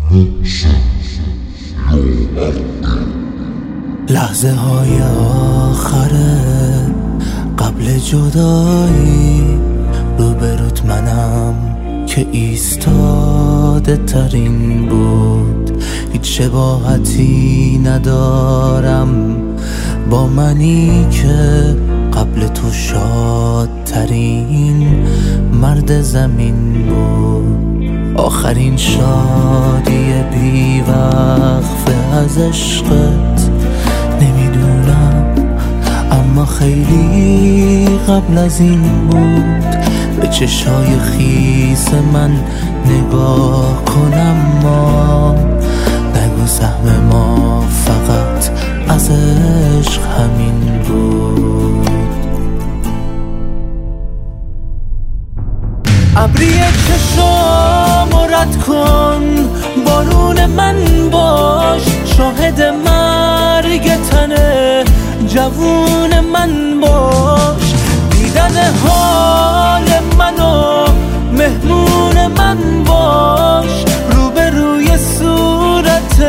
لحظه های آخره قبل جدایی روبروت منم که ایستاده ترین بود. هیچ شباهتی ندارم با منی که قبل تو شادترین مرد زمین بود. آخرین شادی بی‌وقفه از عشقت نمیدونم، اما خیلی قبل از این بود. به چشای خیس من نگاه کنم، ما نگو سهم ما فقط از عشق همین بود. ابری چشامو رد کن، بارون من باش، شاهد مرگ تنه جوون من باش. دیدن حال منو مهمون من باش، روبروی صورت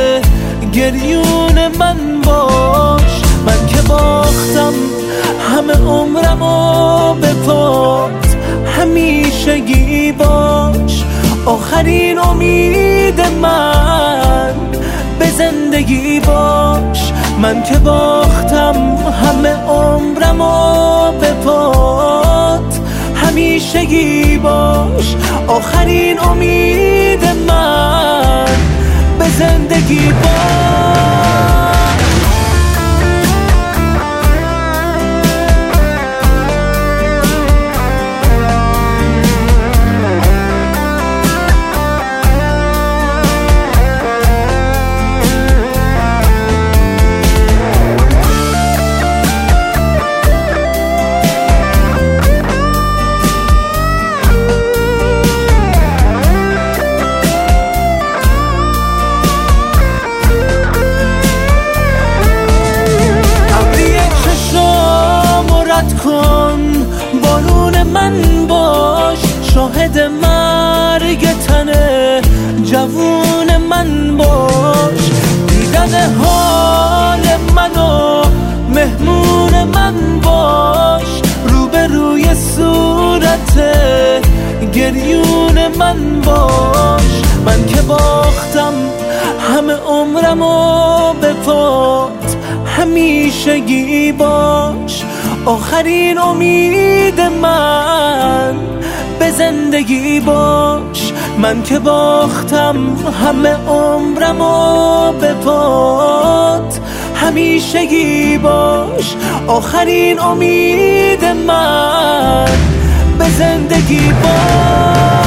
گریون من باش. من که باختم همه عمرمو به پات، همیشگی باش، آخرین امید من به زندگی باش. من که باختم همه عمرمو به پات، همیشگی باش، آخرین امید من به زندگی باش. بارون من باش، شاهد مرگ تنه جوون من باش. دیدن حال منو مهمون من باش، روبروی صورت گریون من باش. من که باختم همه عمرمو به پات، همیشگی باش، آخرین امید من به زندگی باش. من که باختم همه عمرمو به پات، همیشگی باش، آخرین امید من به زندگی باش.